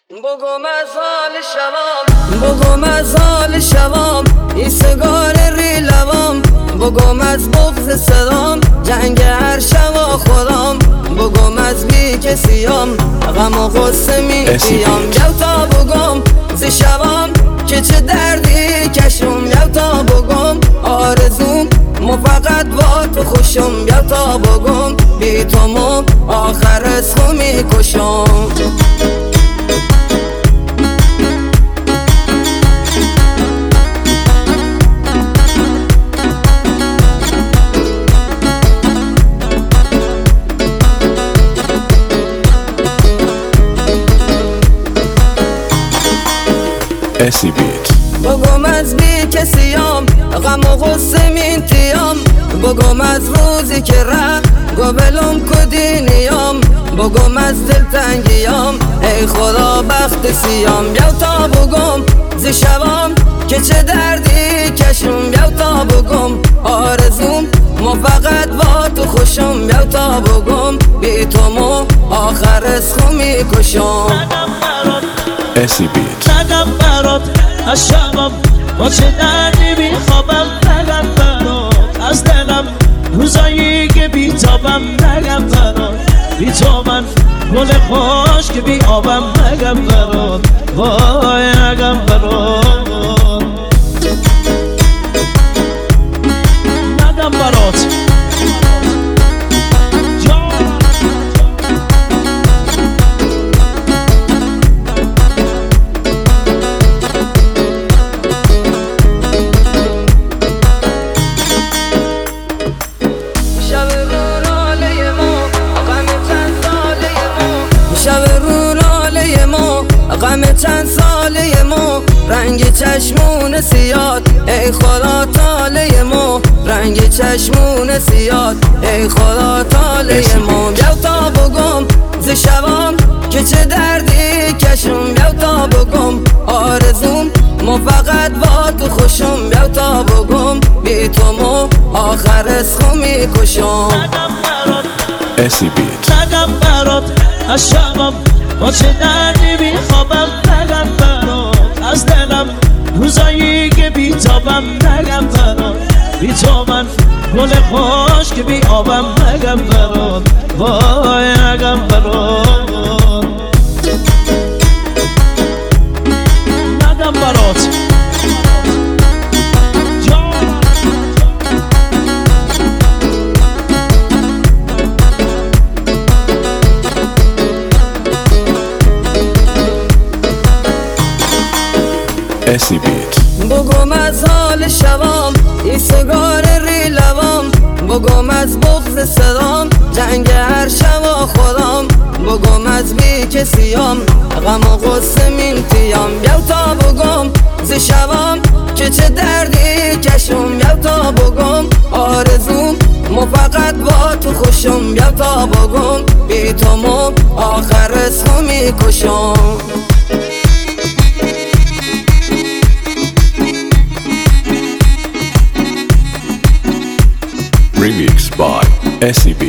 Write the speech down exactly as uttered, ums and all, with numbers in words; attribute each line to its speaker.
Speaker 1: بگم از حال شوام، بگم از حال شوام، این سگار ری لوام، بگم از بغض صدام، جنگ هر شوا خودم، بگم از بی کسیام، غم و غصه میتیام، یو تا بگم زی شوام که چه دردی کشم، یو تا بگم آرزوم مو فقط با تو خوشم، یو تا بگم بی تو مو آخر اسخو میکشم.
Speaker 2: اسی بیت
Speaker 1: بگم از بی کسیام، غم و غصه مینتیام، بگم از روزی که ره گوبلم کدینیام، بگم از دلتنگیام ای خدا بخت سیام، یو تا بگم زی شوام که چه دردی کشم، یو تا بگم آرزوم مو فقط با تو خوشم، یو تا بگم بی تو مو آخر اسخو میکشم.
Speaker 2: اسی بیت
Speaker 3: نگم برات از شبم با چه دردی میخوابم، نگم برات از دلم روزایی که بیتابم، نگم برات بی تو من گل خوش که بی آبم، نگم برات وای نگم برات نگم برات
Speaker 1: غم چند ساله مو، رنگ چشمون سیاد ای خدا تاله مو، رنگ چشمون سیاد ای خدا تاله مو، یو تا بگم زی شوام که چه دردی کشم، یو تا بگم آرزوم مو فقط با تو خوشم، یو تا بگم بی تو مو آخر اسخو میکشم.
Speaker 2: اسی بیت
Speaker 3: نگم برات از شبم با چه دردی میخوابم، نگم برات از دلم روزایی که بیتابم، نگم برات بی تو من گل خوش که بی آبم، نگم برات وای نگم برات نگم برات
Speaker 2: اسی بیت
Speaker 1: بگم از حال شوام، این سگار ری لوام، بگم از بغض صدام، جنگ هر شوا خودم، بگم از بی کسیام، غم و غصه مینتیام، یو تا بگم زی شوام که چه دردی کشم، یو تا بگم آرزوم مو فقط با تو خوشم، یو تا بگم بی تو مو آخر اسخو میکشم.
Speaker 2: Remixed by اسی بیت.